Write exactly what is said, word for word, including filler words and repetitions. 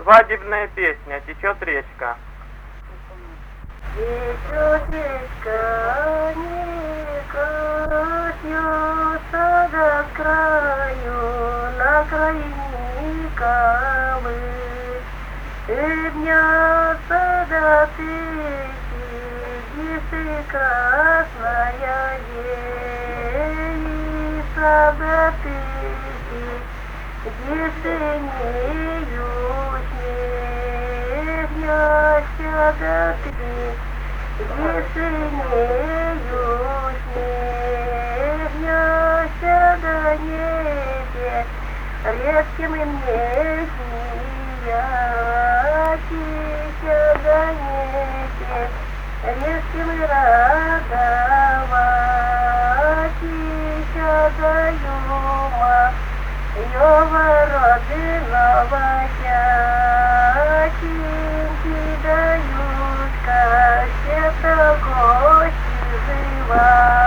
Свадебная песня «Течет речка». Течет речка, не катится до краю, на крайне Николы. Днется до тысячи, гисы красная девица до тысячи, гисы неют, смеяся до тысячи, гисы неют, смеяся до небе, резким им Тися до небе, резким и радова, тися до юма, йова родинова тятеньки дают, как это гости жива.